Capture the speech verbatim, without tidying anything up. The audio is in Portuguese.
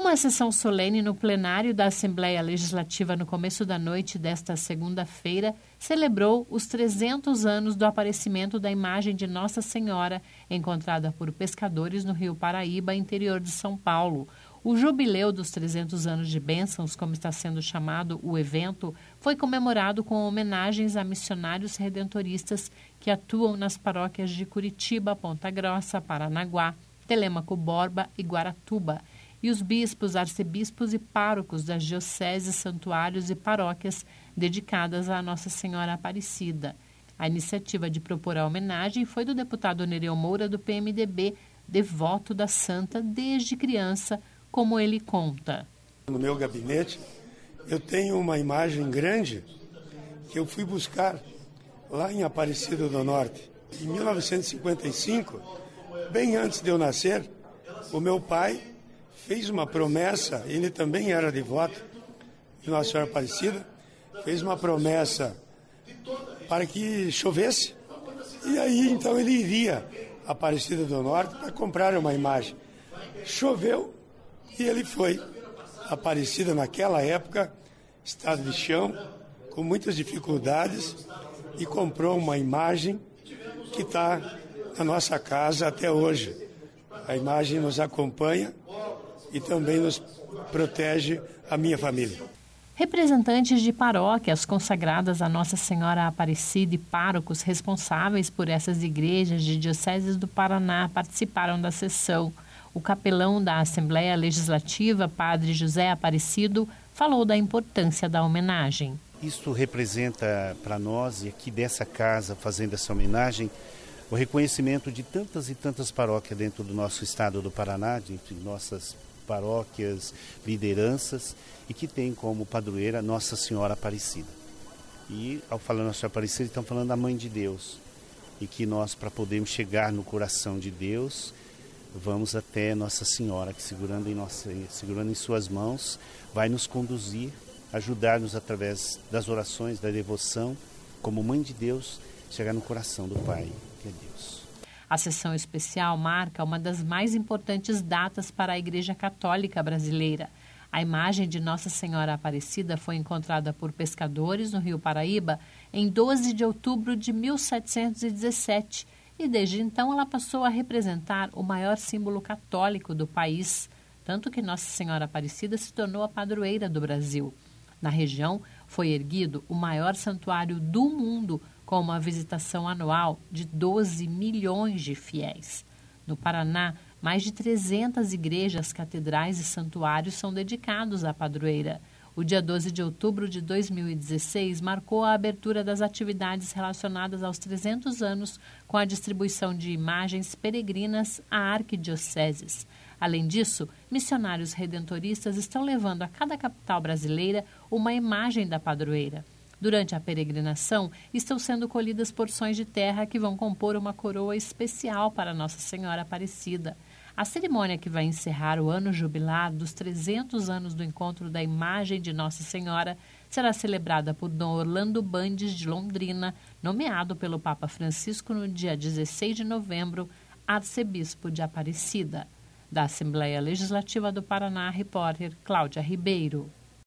Uma sessão solene no plenário da Assembleia Legislativa no começo da noite desta segunda-feira celebrou os trezentos anos do aparecimento da imagem de Nossa Senhora, encontrada por pescadores no Rio Paraíba, interior de São Paulo. O jubileu dos trezentos anos de bênçãos, como está sendo chamado o evento, foi comemorado com homenagens a missionários redentoristas que atuam nas paróquias de Curitiba, Ponta Grossa, Paranaguá, Telêmaco Borba e Guaratuba, e os bispos, arcebispos e párocos das dioceses, santuários e paróquias dedicadas à Nossa Senhora Aparecida. A iniciativa de propor a homenagem foi do deputado Nereu Moura, do P M D B, devoto da santa desde criança, como ele conta. No meu gabinete, eu tenho uma imagem grande que eu fui buscar lá em Aparecida do Norte. Em mil novecentos e cinquenta e cinco, bem antes de eu nascer, o meu pai fez uma promessa, ele também era devoto de Nossa Senhora Aparecida, fez uma promessa para que chovesse, e aí então ele iria a Aparecida do Norte para comprar uma imagem. Choveu e ele foi. Aparecida naquela época, estado de chão, com muitas dificuldades, e comprou uma imagem que está na nossa casa até hoje. A imagem nos acompanha e também nos protege a minha família. Representantes de paróquias consagradas a Nossa Senhora Aparecida e párocos responsáveis por essas igrejas de dioceses do Paraná participaram da sessão. O capelão da Assembleia Legislativa, Padre José Aparecido, falou da importância da homenagem. Isso representa para nós, e aqui dessa casa, fazendo essa homenagem, o reconhecimento de tantas e tantas paróquias dentro do nosso estado do Paraná, de nossas paróquias, lideranças, e que tem como padroeira Nossa Senhora Aparecida. E ao falar Nossa Senhora Aparecida, estão falando da Mãe de Deus, e que nós, para podermos chegar no coração de Deus, vamos até Nossa Senhora, que segurando em, nossa, segurando em suas mãos, vai nos conduzir, ajudar-nos através das orações, da devoção, como Mãe de Deus, chegar no coração do Pai, que é Deus. A sessão especial marca uma das mais importantes datas para a Igreja Católica brasileira. A imagem de Nossa Senhora Aparecida foi encontrada por pescadores no Rio Paraíba em doze de outubro de mil setecentos e dezessete e desde então ela passou a representar o maior símbolo católico do país, tanto que Nossa Senhora Aparecida se tornou a padroeira do Brasil. Na região foi erguido o maior santuário do mundo, com uma visitação anual de doze milhões de fiéis. No Paraná, mais de trezentas igrejas, catedrais e santuários são dedicados à padroeira. O dia doze de outubro de dois mil e dezesseis marcou a abertura das atividades relacionadas aos trezentos anos com a distribuição de imagens peregrinas a arquidioceses. Além disso, missionários redentoristas estão levando a cada capital brasileira uma imagem da padroeira. Durante a peregrinação, estão sendo colhidas porções de terra que vão compor uma coroa especial para Nossa Senhora Aparecida. A cerimônia que vai encerrar o ano jubilar dos trezentos anos do encontro da imagem de Nossa Senhora será celebrada por Dom Orlando Bandes de Londrina, nomeado pelo Papa Francisco no dia dezesseis de novembro, arcebispo de Aparecida. Da Assembleia Legislativa do Paraná, repórter Cláudia Ribeiro.